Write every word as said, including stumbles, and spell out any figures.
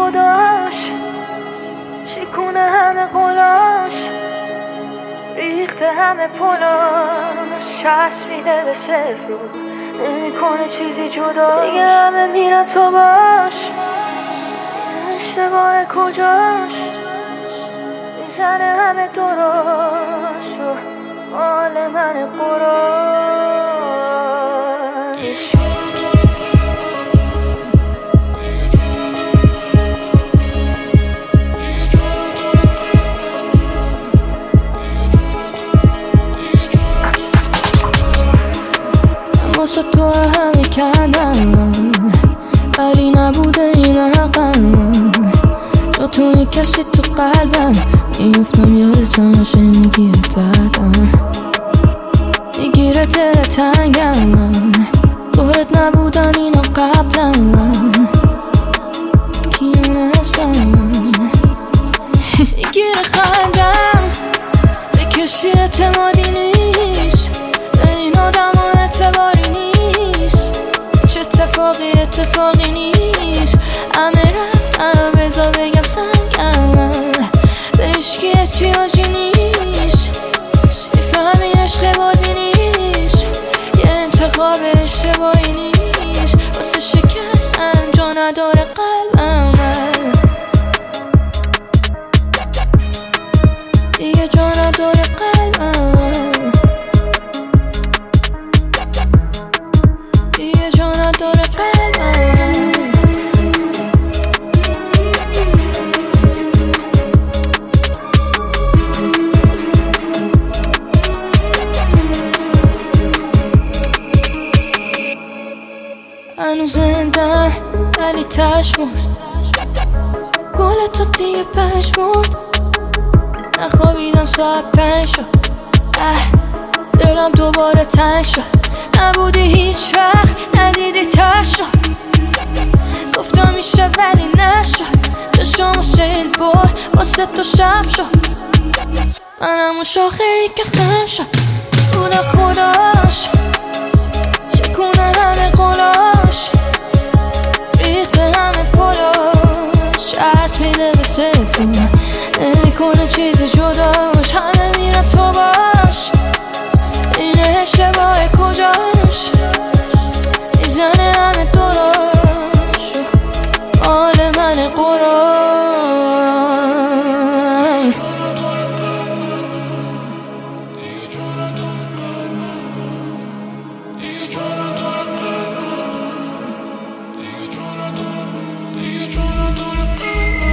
خداش، شکونه همه قلاش، ریخته همه پلاش، چسبیده به صفر رو نمیکنه چیزی جداش. دیگه همه میرن تو باش، اشتباه کجاش، میزنه همه دراش و مال من قراش. واسه تو همه کردم ولی نبوده این حقم، تو تونی کسی تو قلبم، میفتم یادتم باشه میگیره دردم، میگیره دل تنگم، دورت نبودن اینا قبلا کیانه هستم، میگیره خندم به کسی اعتمادی نیست، به این آدم اعتباری نیست، چه اتفاقی اتفاقی نیست، همه رفتم بذار بگم سنگم، به عشقی احتیاجی نیست، میفهمی عشق بازی نیست، یه انتخاب اشتباهی نیست، واسه شکستن جا نداره قلبم، دیگه جا نداره قلبم، دیگه جا نداره قلبم. هنوز زندم ولی تش مرد، گل تو دیگه پش مرد، نخوابیدم ساعت پنج شد، دلم دوباره تنگ شد، نبودی هیچ وقت ندیدی تش شد، گفتم میشه ولی نشد، چشم سیل بر واسه تو شب شد، منم اون شاخه‌ای که خم شد، بود خداش، شکونه همه قلاش، ریخته همه پلاش، چسب میده به صفر نمیکنه چیزی جداش، همه میرن تو باش، این اشتباه کجاش، میزنه همه دراش و مال من قراش. دیگه جا نداره